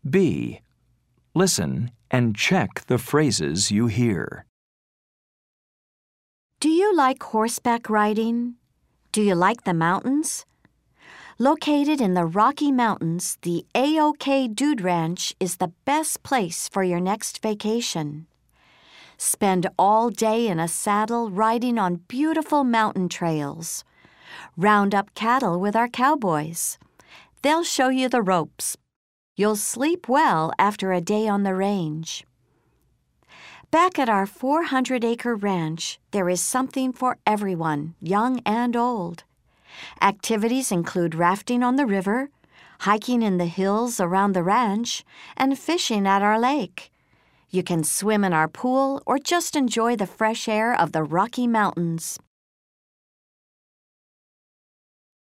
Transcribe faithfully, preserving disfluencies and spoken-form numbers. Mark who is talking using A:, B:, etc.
A: B. Listen and check the phrases you hear.
B: Do you like horseback riding? Do you like the mountains? Located in the Rocky Mountains, the A O K Dude Ranch is the best place for your next vacation. Spend all day in a saddle riding on beautiful mountain trails. Round up cattle with our cowboys. They'll show you the ropes. You'll sleep well after a day on the range. Back at our four hundred acre ranch, there is something for everyone, young and old. Activities include rafting on the river, hiking in the hills around the ranch, and fishing at our lake. You can swim in our pool or just enjoy the fresh air of the Rocky Mountains.